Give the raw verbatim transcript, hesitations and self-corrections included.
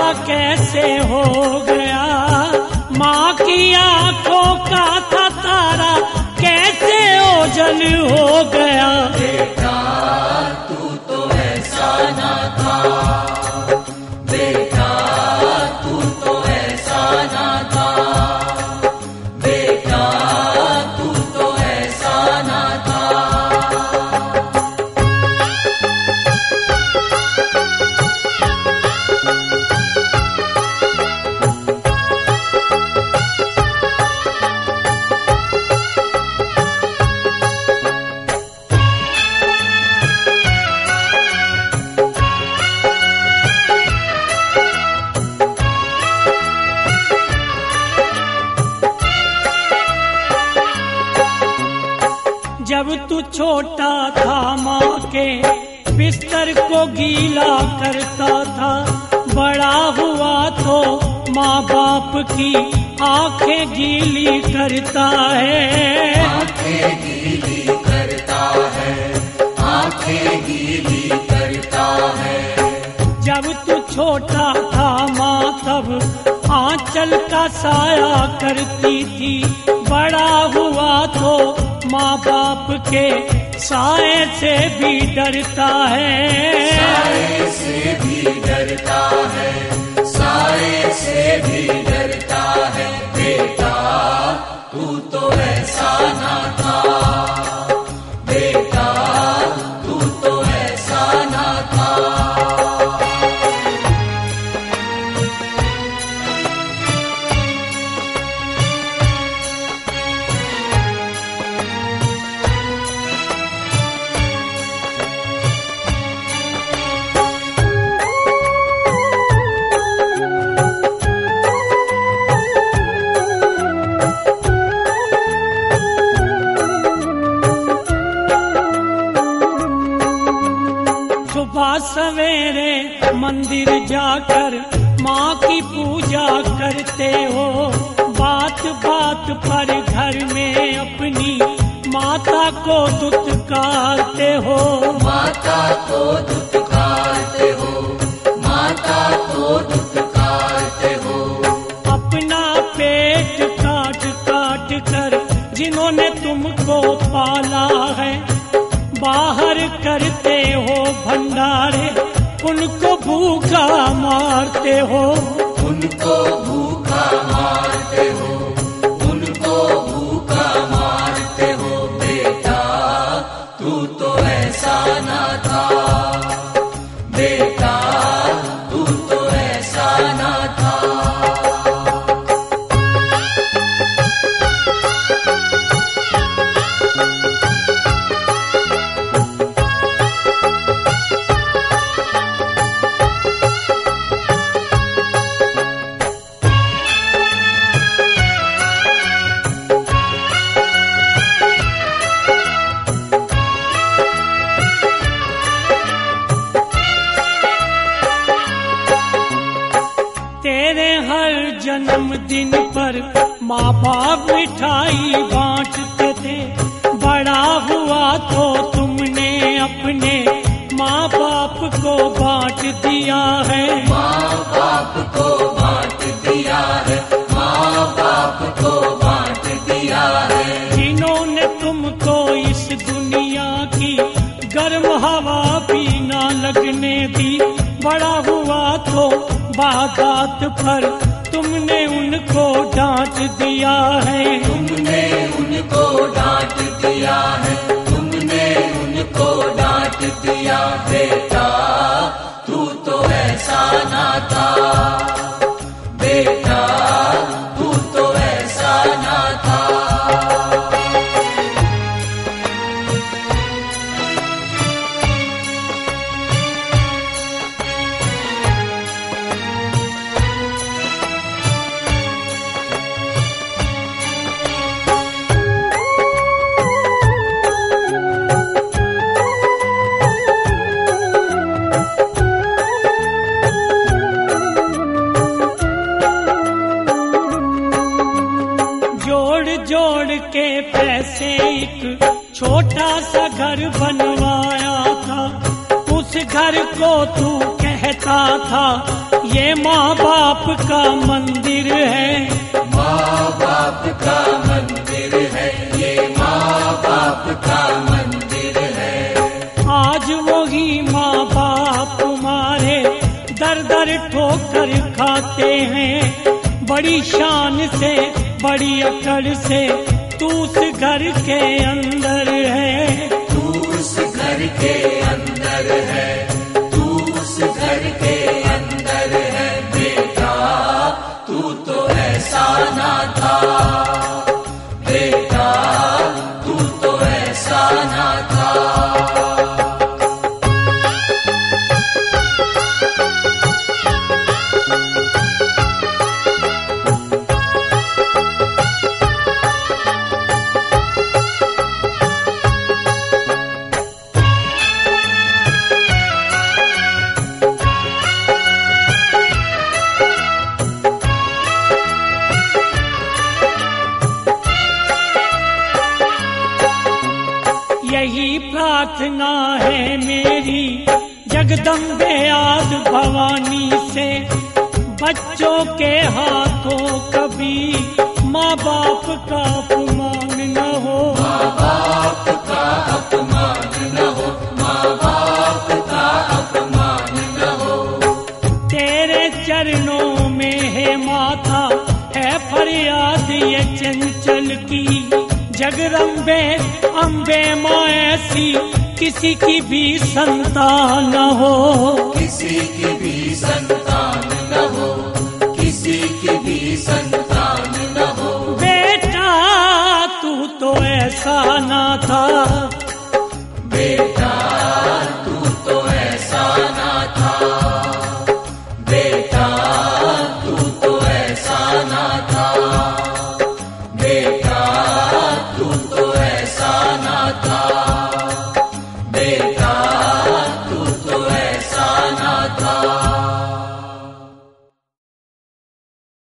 बड़ा कैसे हो गया, माँ की आंखों का था तारा कैसे ओझल हो गया। बेटा तू तो ऐसा ना था, बेटा तू तो ऐसा ना था, बेटा तू तो ऐसा ना था। जब तू छोटा था माँ के बिस्तर को गीला करता था, बड़ा हुआ तो माँ बाप की आंखें गीली करता है। आंखें गीली करता है, आंखें गीली करता है। जब तू छोटा था माँ तब आंचल का साया करती थी, बड़ा हुआ तो माँ बाप के साए से भी डरता है। साए से भी डरता है, साए से भी डरता है। बेटा तू तो ऐसा ना था, बेटा तू तो ऐसा ना था। सुबह सवेरे मंदिर जाकर माँ की पूजा करते हो, बात बात पर घर में अपनी माता को दुत्कारते हो। माता को दुत्कारते हो, माता को दुत्कारते हो। अपना पेट काट काट कर जिन्होंने तुमको पाला है, बाहर करते हो भंडारे, उनको भूखा मारते हो। उनको भूखा मारते हो, उनको भूखा मारते हो। बेटा तू तो ऐसा ना था, बेटा तू तो ऐसा ना था। तेरे हर जन्मदिन पर माँ बाप मिठाई बांटते थे, बड़ा हुआ तो तुमने अपने माँ बाप को बांट दिया है। माँ बाप को बांट दिया है, माँ बाप को बांट दिया है। जिन्होंने तुमको इस दुनिया की गर्म हवा भी ना लगने दी, बड़ा हुआ तो बात पर तुमने उनको डांट दिया है। तुमने उनको डांट दिया है, तुमने उनको डांट दिया। बेटा तू तो ऐसा ना था, बेटा तू तो ऐसा ना था। पैसे एक छोटा सा घर बनवाया था, उस घर को तू कहता लिखा था ये माँ बाप का मंदिर है, माँ बाप का मंदिर है, ये माँ बाप का मंदिर है। आज वही माँ बाप तुम्हारे दर दर ठोकर खाते हैं, बड़ी शान से बड़ी अकड़ से तू उस घर के अंदर है, तू उस घर के अंदर है, तू उस घर के अंदर है। बेटा तू तो ऐसा ना था, बेटा तू तो ऐसा ना था। यही प्रार्थना है मेरी जगदम्बे आद भवानी से, बच्चों के हाथों कभी माँ बाप का अपमान न हो, माँ बाप का अपमान न हो, माँ बाप का अपमान न हो। तेरे चरणों में है माथा है फरियाद ये चंचल की, जगदम्बे अम्बे माँ ऐसी किसी की भी संतान न हो, किसी की भी संतान